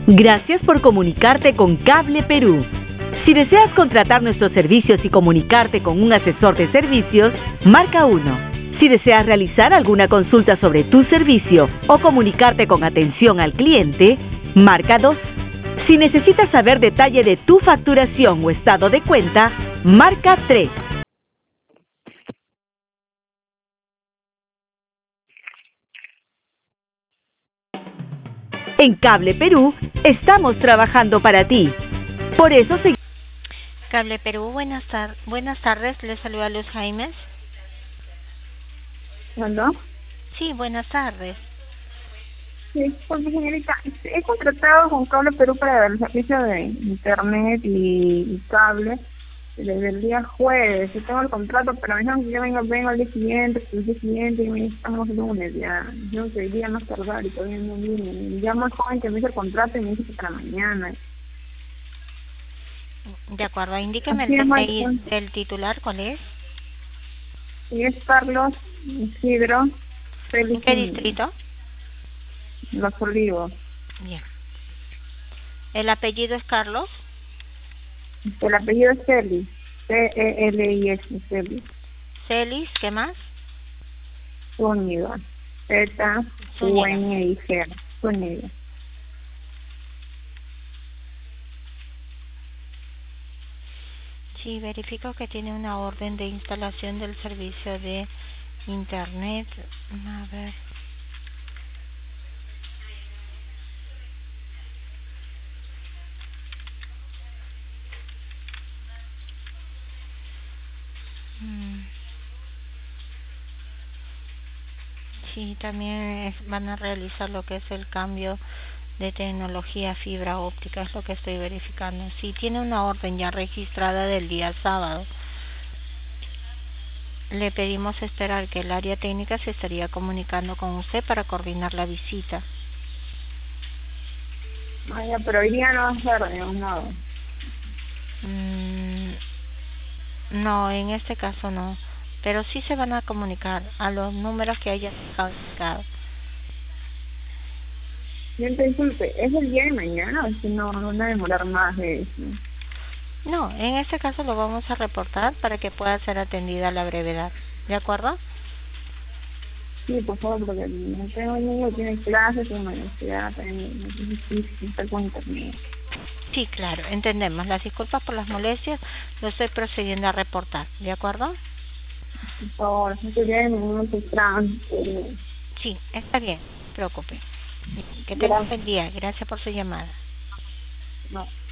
Gracias por comunicarte con Cable Perú. Si deseas contratar nuestros servicios y comunicarte con un asesor de servicios, marca 1. Si deseas realizar alguna consulta sobre tu servicio o comunicarte con atención al cliente, marca 2. Si necesitas saber detalle de tu facturación o estado de cuenta, marca 3. En Cable Perú, estamos trabajando para ti. Por eso Cable Perú, buenas tardes, les saluda Luz Jaimes. ¿Aló? Sí, buenas tardes. Sí, pues señorita, he contratado con Cable Perú para el servicio de internet y cable desde el día jueves. Yo tengo el contrato, pero me dijeron que yo vengo al día siguiente, y me estamos lunes ya. Yo que hoy día más tardar y todavía no vine. Me llamo al joven que me hizo el contrato y me dice que para mañana. De acuerdo, indíqueme Así el es, DNI del titular, ¿cuál es? Y es Carlos Isidro Félix. ¿En qué distrito? Los Olivos. Bien. ¿El apellido es Carlos? El apellido es Celis. C-E-L-I-S, Celis. Celis, ¿qué más? Zúñiga. Z-U-N-I-G. Zúñiga. Sí, verifico que tiene una orden de instalación del servicio de internet. A ver. Sí, también van a realizar lo que es el cambio de tecnología fibra óptica, es lo que estoy verificando. Sí, tiene una orden ya registrada del día sábado. Le pedimos esperar que el área técnica se estaría comunicando con usted para coordinar la visita. Vaya, pero hoy día no va a ser de un lado. No, en este caso no. Pero sí se van a comunicar a los números que haya dejado. Yo te disculpe, ¿es el día de mañana o si no va a demorar más de eso? No, en este caso lo vamos a reportar para que pueda ser atendida a la brevedad. ¿De acuerdo? Sí, por favor, porque no tengo niño que tiene clases en la universidad, también es difícil estar con internet. Sí, claro, entendemos. Las disculpas por las molestias, lo estoy procediendo a reportar. ¿De acuerdo? Por favor, no te queden minutos tránsito. Sí, está bien, no se preocupe. Que tenga un buen día. Gracias por su llamada. No.